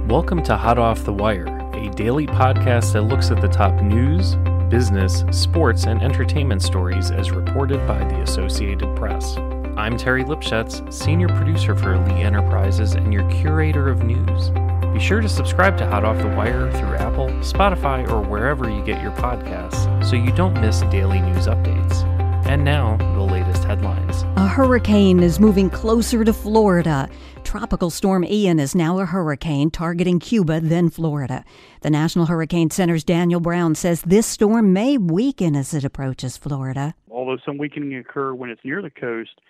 Welcome to Hot Off the Wire, a daily podcast that looks at the top news, business, sports, and entertainment stories as reported by the Associated Press. I'm Terry Lipschutz, senior producer for Lee Enterprises and your curator of news. Be sure to subscribe to Hot Off the Wire through Apple, Spotify, or wherever you get your podcasts so you don't miss daily news updates. And now, the latest headlines. A hurricane is moving closer to Florida. Tropical storm Ian is now a hurricane targeting Cuba, then Florida. The National Hurricane Center's Daniel Brown says this storm may weaken as it approaches Florida. Although some weakening occur when it's near the coast,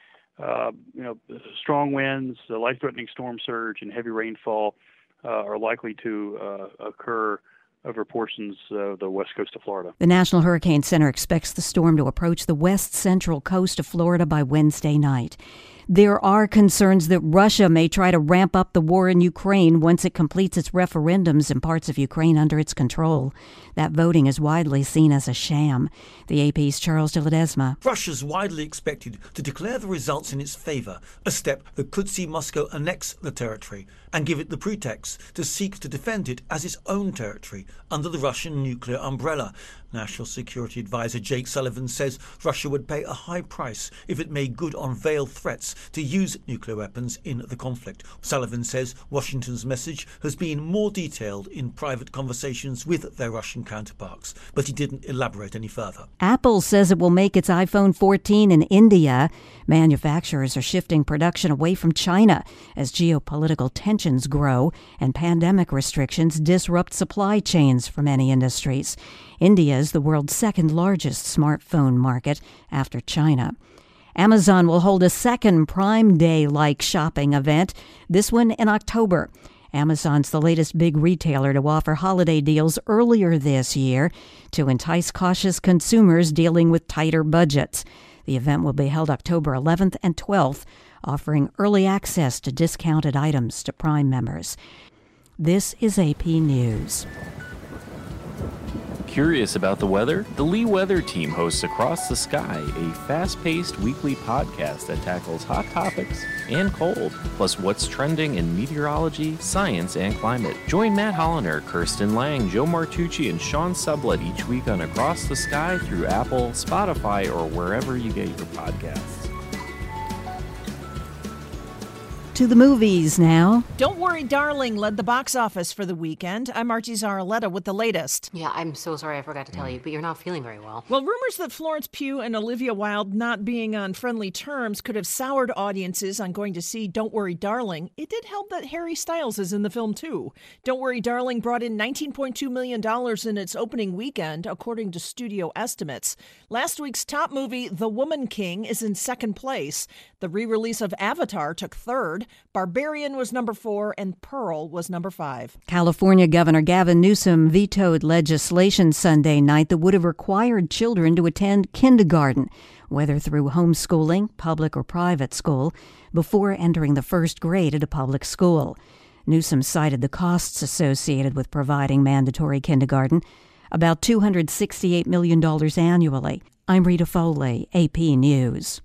strong winds, life-threatening storm surge, and heavy rainfall are likely to occur over portions of the west coast of Florida. The National Hurricane Center expects the storm to approach the west central coast of Florida by Wednesday night. There are concerns that Russia may try to ramp up the war in Ukraine once it completes its referendums in parts of Ukraine under its control. That voting is widely seen as a sham. The AP's Charles de Ledesma. Russia's widely expected to declare the results in its favour, a step that could see Moscow annex the territory and give it the pretext to seek to defend it as its own territory under the Russian nuclear umbrella. National Security Advisor Jake Sullivan says Russia would pay a high price if it made good on veiled threats to use nuclear weapons in the conflict. Sullivan says Washington's message has been more detailed in private conversations with their Russian counterparts, but he didn't elaborate any further. Apple says it will make its iPhone 14 in India. Manufacturers are shifting production away from China as geopolitical tensions grow and pandemic restrictions disrupt supply chains for many industries. India is the world's second largest smartphone market after China. Amazon will hold a second Prime Day-like shopping event, this one in October. Amazon's the latest big retailer to offer holiday deals earlier this year to entice cautious consumers dealing with tighter budgets. The event will be held October 11th and 12th, offering early access to discounted items to Prime members. This is AP News. Curious about the weather? The Lee Weather Team hosts Across the Sky, a fast-paced weekly podcast that tackles hot topics and cold, plus what's trending in meteorology, science, and climate. Join Matt Holliner, Kirsten Lang, Joe Martucci, and Sean Sublett each week on Across the Sky through Apple, Spotify, or wherever you get your podcasts. To the movies now. Don't Worry, Darling led the box office for the weekend. I'm Archie Zaraletta with the latest. Yeah, I'm so sorry I forgot to tell you, but you're not feeling very well. Well, rumors that Florence Pugh and Olivia Wilde not being on friendly terms could have soured audiences on going to see Don't Worry, Darling. It did help that Harry Styles is in the film, too. Don't Worry, Darling brought in $19.2 million in its opening weekend, according to studio estimates. Last week's top movie, The Woman King, is in second place. The re-release of Avatar took third. Barbarian was number 4 and Pearl was number 5. California Governor Gavin Newsom vetoed legislation Sunday night that would have required children to attend kindergarten, whether through homeschooling, public or private school, before entering the first grade at a public school. Newsom cited the costs associated with providing mandatory kindergarten, about $268 million annually. I'm Rita Foley, AP News.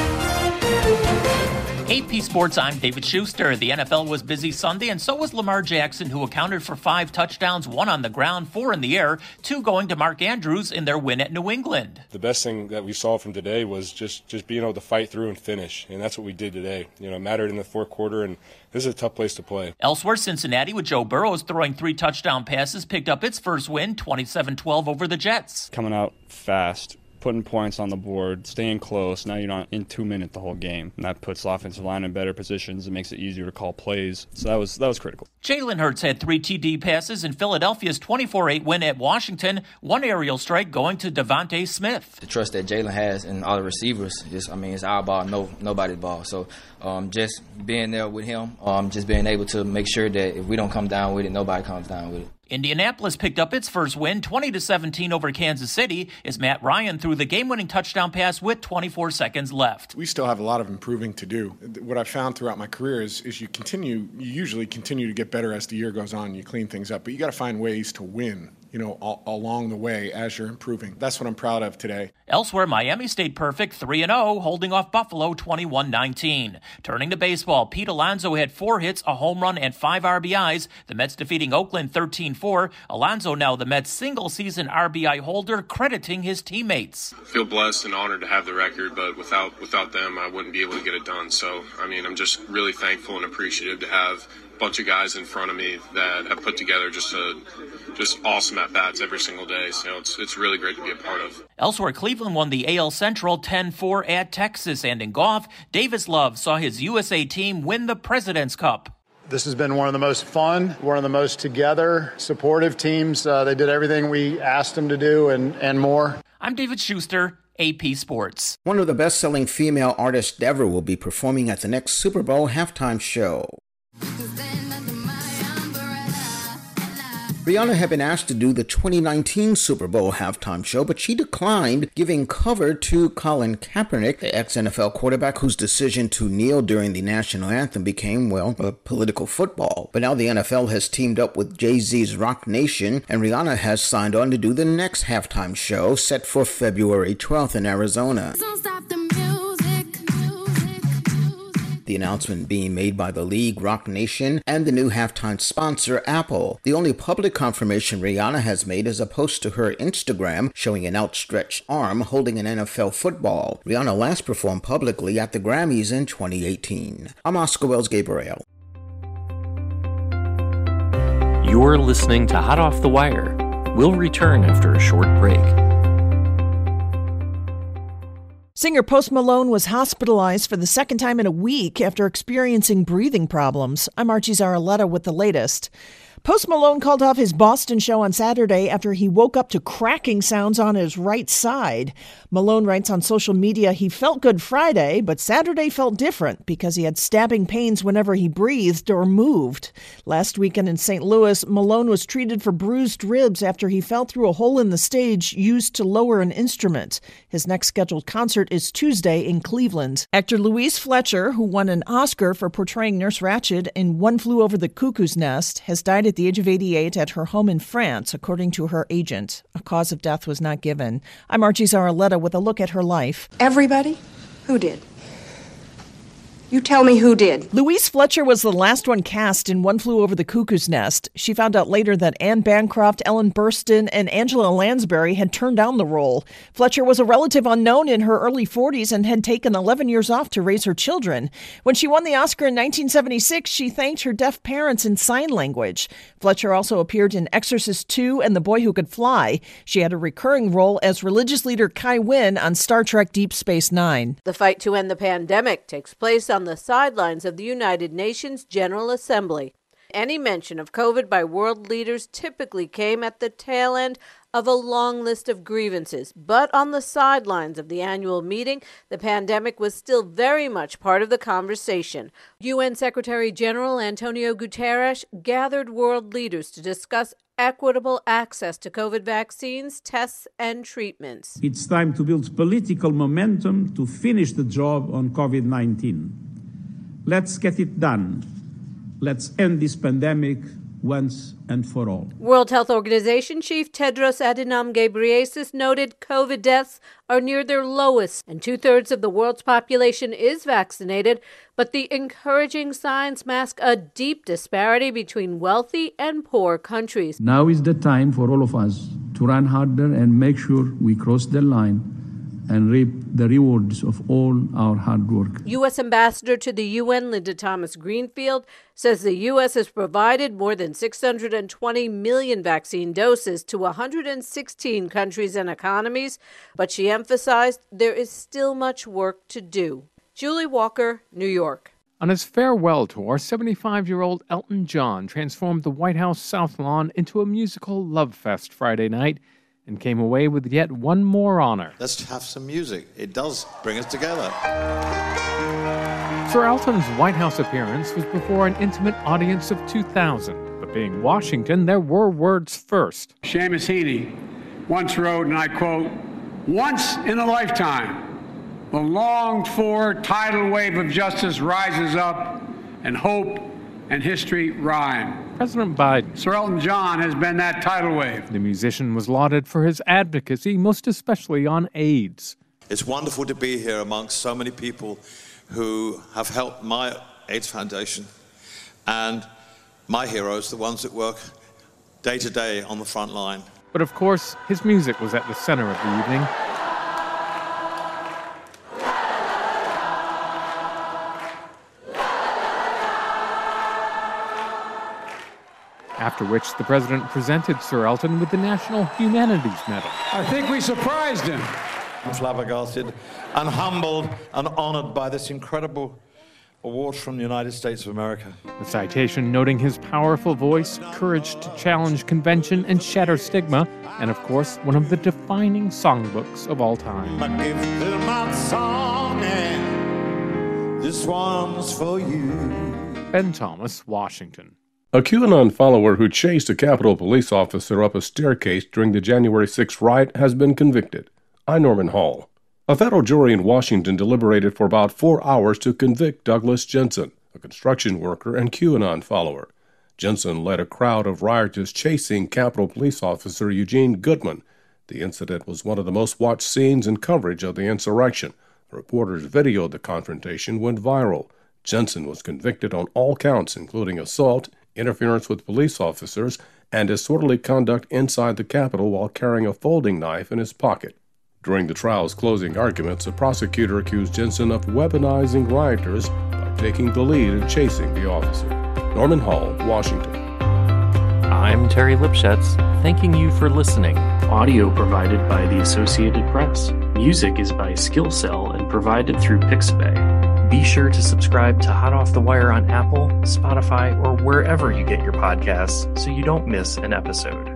AP Sports, I'm David Schuster. The NFL was busy Sunday, and so was Lamar Jackson, who accounted for 5 touchdowns, 1 on the ground, 4 in the air, 2 going to Mark Andrews in their win at New England. The best thing that we saw from today was just being able to fight through and finish, and that's what we did today. You know, it mattered in the fourth quarter, and this is a tough place to play. Elsewhere, Cincinnati, with Joe Burrow throwing 3 touchdown passes, picked up its first win, 27-12 over the Jets. Coming out fast, putting points on the board, staying close. Now you're not in 2 minutes the whole game. And that puts the offensive line in better positions. It makes it easier to call plays. So that was critical. Jalen Hurts had 3 TD passes in Philadelphia's 24-8 win at Washington. 1 aerial strike going to Devontae Smith. The trust that Jalen has in all the receivers, it's our ball, nobody's ball. So just being there with him, just being able to make sure that if we don't come down with it, nobody comes down with it. Indianapolis picked up its first win, 20-17 over Kansas City, as Matt Ryan threw the game-winning touchdown pass with 24 seconds left. We still have a lot of improving to do. What I've found throughout my career is you usually continue to get better as the year goes on. You clean things up, but you got to find ways to win along the way as you're improving. That's what I'm proud of today. Elsewhere, Miami stayed perfect 3-0, holding off Buffalo 21-19. Turning to baseball, Pete Alonso had 4 hits, a home run, and 5 RBIs. The Mets defeating Oakland 13-4. Alonso now the Mets' single-season RBI holder, crediting his teammates. I feel blessed and honored to have the record, but without them, I wouldn't be able to get it done. So, I'm just really thankful and appreciative to have a bunch of guys in front of me that have put together just awesome at-bats every single day. So it's really great to be a part of. Elsewhere, Cleveland won the AL Central 10-4 at Texas. And in golf, Davis Love saw his USA team win the President's Cup. This has been one of the most fun, one of the most together, supportive teams. They did everything we asked them to do and more. I'm David Schuster, AP Sports. One of the best-selling female artists ever will be performing at the next Super Bowl halftime show. Rihanna had been asked to do the 2019 Super Bowl halftime show, but she declined, giving cover to Colin Kaepernick, the ex-NFL quarterback whose decision to kneel during the national anthem became, political football. But now the NFL has teamed up with Jay-Z's Rock Nation, and Rihanna has signed on to do the next halftime show, set for February 12th in Arizona. The announcement being made by the league, Rock Nation, and the new halftime sponsor, Apple. The only public confirmation Rihanna has made is a post to her Instagram showing an outstretched arm holding an NFL football. Rihanna last performed publicly at the Grammys in 2018. I'm Oscar Wells Gabriel. You're listening to Hot Off the Wire. We'll return after a short break. Singer Post Malone was hospitalized for the second time in a week after experiencing breathing problems. I'm Archie Zaraletta with the latest. Post Malone called off his Boston show on Saturday after he woke up to cracking sounds on his right side. Malone writes on social media he felt good Friday, but Saturday felt different because he had stabbing pains whenever he breathed or moved. Last weekend in St. Louis, Malone was treated for bruised ribs after he fell through a hole in the stage used to lower an instrument. His next scheduled concert is Tuesday in Cleveland. Actor Louise Fletcher, who won an Oscar for portraying Nurse Ratched in One Flew Over the Cuckoo's Nest, has died at the age of 88 at her home in France, according to her agent. A cause of death was not given. I'm Archie Zaraletta with a look at her life. Everybody? Who did? You tell me who did. Louise Fletcher was the last one cast in One Flew Over the Cuckoo's Nest. She found out later that Anne Bancroft, Ellen Burstyn, and Angela Lansbury had turned down the role. Fletcher was a relative unknown in her early 40s and had taken 11 years off to raise her children. When she won the Oscar in 1976, she thanked her deaf parents in sign language. Fletcher also appeared in Exorcist 2 and The Boy Who Could Fly. She had a recurring role as religious leader Kai Wynn on Star Trek Deep Space Nine. The fight to end the pandemic takes place on the sidelines of the United Nations General Assembly. Any mention of COVID by world leaders typically came at the tail end of a long list of grievances. But on the sidelines of the annual meeting, the pandemic was still very much part of the conversation. UN Secretary General Antonio Guterres gathered world leaders to discuss equitable access to COVID vaccines, tests, and treatments. It's time to build political momentum to finish the job on COVID-19. Let's get it done. Let's end this pandemic once and for all. World Health Organization Chief Tedros Adhanom Ghebreyesus noted COVID deaths are near their lowest, and 2/3 of the world's population is vaccinated, but the encouraging signs mask a deep disparity between wealthy and poor countries. Now is the time for all of us to run harder and make sure we cross the line and reap the rewards of all our hard work. U.S. Ambassador to the UN, Linda Thomas-Greenfield, says the U.S. has provided more than 620 million vaccine doses to 116 countries and economies, but she emphasized there is still much work to do. Julie Walker, New York. On his farewell tour, 75-year-old Elton John transformed the White House South Lawn into a musical love fest Friday night, and came away with yet one more honor. Let's have some music. It does bring us together. Sir Elton's White House appearance was before an intimate audience of 2,000. But being Washington, there were words first. Seamus Heaney once wrote, and I quote, "Once in a lifetime, the longed-for tidal wave of justice rises up, and hope and history rhyme. President Biden. Sir Elton John has been that tidal wave. The musician was lauded for his advocacy, most especially on AIDS. It's wonderful to be here amongst so many people who have helped my AIDS Foundation and my heroes, the ones that work day to day on the front line. But of course, his music was at the center of the evening. After which, the president presented Sir Elton with the National Humanities Medal. I think we surprised him. I'm flabbergasted and humbled and honored by this incredible award from the United States of America. The citation noting his powerful voice, courage to challenge convention and shatter stigma, and of course, one of the defining songbooks of all time. I give them my song and this one's for you. Ben Thomas, Washington. A QAnon follower who chased a Capitol police officer up a staircase during the January 6th riot has been convicted. I'm Norman Hall. A federal jury in Washington deliberated for about 4 hours to convict Douglas Jensen, a construction worker and QAnon follower. Jensen led a crowd of rioters chasing Capitol Police Officer Eugene Goodman. The incident was one of the most watched scenes in coverage of the insurrection. A reporter's video of the confrontation went viral. Jensen was convicted on all counts, including assault, interference with police officers, and disorderly conduct inside the Capitol while carrying a folding knife in his pocket. During the trial's closing arguments, a prosecutor accused Jensen of weaponizing rioters by taking the lead in chasing the officer. Norman Hall, Washington. I'm Terry Lipschutz, thanking you for listening. Audio provided by the Associated Press. Music is by Skillcell and provided through Pixabay. Be sure to subscribe to Hot Off the Wire on Apple, Spotify, or wherever you get your podcasts so you don't miss an episode.